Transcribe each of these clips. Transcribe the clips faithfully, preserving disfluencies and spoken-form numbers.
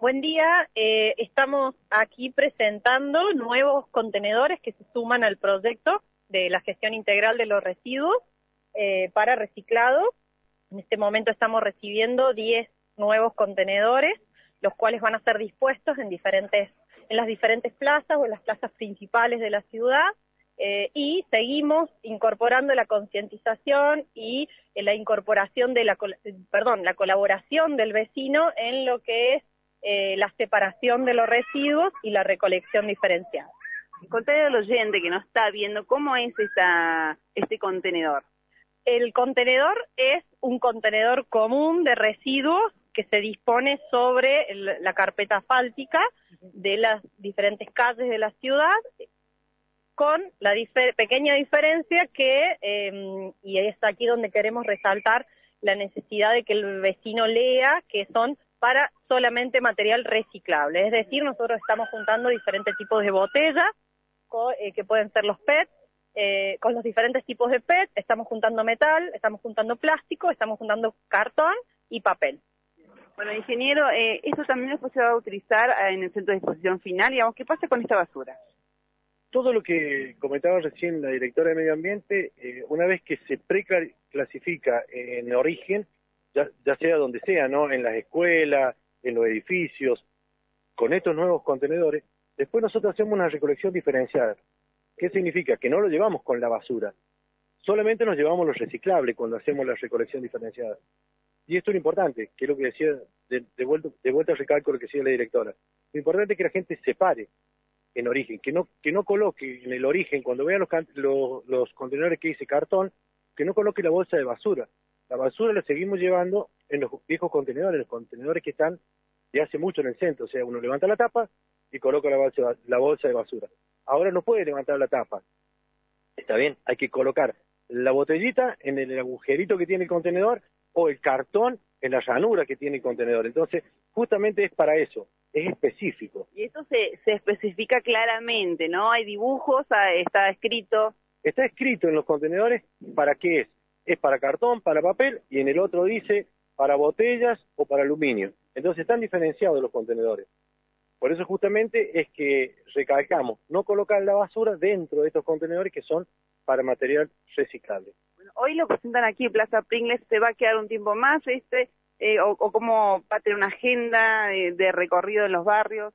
Buen día, eh, estamos aquí presentando nuevos contenedores que se suman al proyecto de la gestión integral de los residuos eh, para reciclado. En este momento estamos recibiendo diez nuevos contenedores, los cuales van a ser dispuestos en diferentes, en las diferentes plazas o en las plazas principales de la ciudad, eh, y seguimos incorporando la concientización y eh, la incorporación de la, perdón, la colaboración del vecino en lo que es Eh, la separación de los residuos y la recolección diferenciada. Contale al oyente que no está viendo cómo es esta, este contenedor. El contenedor es un contenedor común de residuos que se dispone sobre el, la carpeta asfáltica de las diferentes calles de la ciudad, con la difer- pequeña diferencia que, eh, y es aquí donde queremos resaltar la necesidad de que el vecino lea que son para solamente material reciclable, es decir, nosotros estamos juntando diferentes tipos de botellas, co, eh, que pueden ser los P E T, eh, con los diferentes tipos de P E T, estamos juntando metal, estamos juntando plástico, estamos juntando cartón y papel. Bueno, ingeniero, eh, ¿esto también después se va a utilizar en el centro de disposición final? Digamos, ¿qué pasa con esta basura? Todo lo que comentaba recién la directora de Medio Ambiente, eh, una vez que se preclasifica en origen, Ya, ya sea donde sea, ¿no? En las escuelas, en los edificios, con estos nuevos contenedores, después nosotros hacemos una recolección diferenciada. ¿Qué significa? Que no lo llevamos con la basura, solamente nos llevamos los reciclables cuando hacemos la recolección diferenciada. Y esto es lo importante, que es lo que decía, de, de, vuelta, de vuelta al recalco lo que decía la directora. Lo importante es que la gente separe en origen, que no que no coloque en el origen, cuando vean los, los, los contenedores que dice cartón, que no coloque la bolsa de basura. La basura la seguimos llevando en los viejos contenedores, los contenedores que están de hace mucho en el centro. O sea, uno levanta la tapa y coloca la bolsa, la bolsa de basura. Ahora no puede levantar la tapa. Está bien, hay que colocar la botellita en el agujerito que tiene el contenedor o el cartón en la ranura que tiene el contenedor. Entonces, justamente es para eso, es específico. Y eso se, se especifica claramente, ¿no? Hay dibujos, está escrito. Está escrito en los contenedores para qué es. Es para cartón, para papel, y en el otro dice para botellas o para aluminio. Entonces están diferenciados los contenedores. Por eso justamente es que recalcamos, no colocar la basura dentro de estos contenedores que son para material reciclable. Bueno, hoy lo presentan aquí en Plaza Pringles, ¿se va a quedar un tiempo más este eh, o, o cómo va a tener una agenda de, de recorrido en los barrios?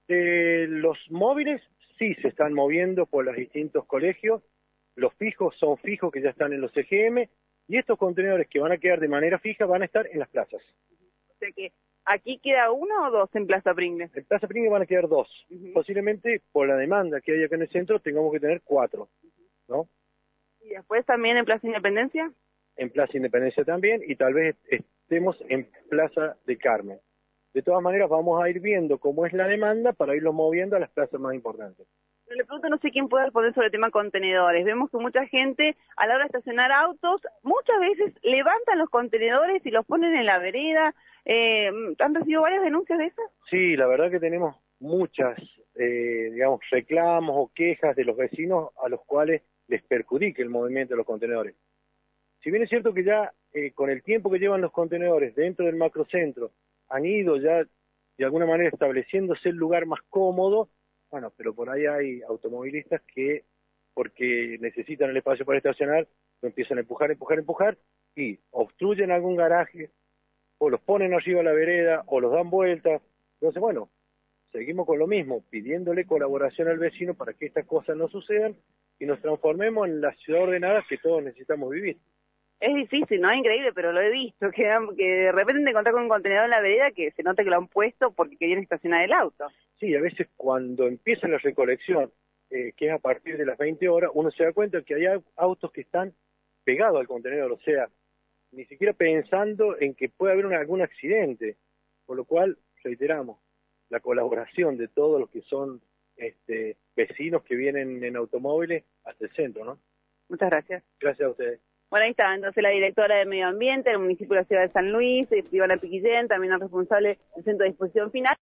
Eh, los móviles sí se están moviendo por los distintos colegios. Los fijos son fijos que ya están en los C G M, y estos contenedores que van a quedar de manera fija van a estar en las plazas. O sea que aquí queda uno o dos en Plaza Pringles. En Plaza Pringles van a quedar dos. Uh-huh. Posiblemente por la demanda que hay acá en el centro tengamos que tener cuatro, ¿no? ¿Y después también en Plaza Independencia? En Plaza Independencia también, y tal vez estemos en Plaza de Carmen. De todas maneras vamos a ir viendo cómo es la demanda para irlo moviendo a las plazas más importantes. Le pregunto, no sé quién puede responder sobre el tema contenedores. Vemos que mucha gente, a la hora de estacionar autos, muchas veces levantan los contenedores y los ponen en la vereda. Eh, ¿Han recibido varias denuncias de esas? Sí, la verdad que tenemos muchas, eh, digamos, reclamos o quejas de los vecinos a los cuales les perjudica el movimiento de los contenedores. Si bien es cierto que ya eh, con el tiempo que llevan los contenedores dentro del macrocentro, han ido ya de alguna manera estableciéndose el lugar más cómodo. Bueno, pero por ahí hay automovilistas que, porque necesitan el espacio para estacionar, lo empiezan a empujar, empujar, empujar, y obstruyen algún garaje, o los ponen arriba a la vereda, o los dan vueltas. Entonces, bueno, seguimos con lo mismo, pidiéndole colaboración al vecino para que estas cosas no sucedan, y nos transformemos en la ciudad ordenada que todos necesitamos vivir. Es difícil, ¿no? Es increíble, pero lo he visto, que, que de repente te encontrás con un contenedor en la vereda que se nota que lo han puesto porque querían estacionar el auto. Sí, a veces cuando empieza la recolección, eh, que es a partir de las veinte horas, uno se da cuenta que hay autos que están pegados al contenedor, o sea, ni siquiera pensando en que puede haber un, algún accidente, por lo cual, reiteramos, la colaboración de todos los que son este, vecinos que vienen en automóviles hasta el centro, ¿no? Muchas gracias. Gracias a ustedes. Bueno, ahí está, entonces la directora de Medio Ambiente del municipio de la ciudad de San Luis, Ivana Piquillén, también la responsable del centro de disposición final.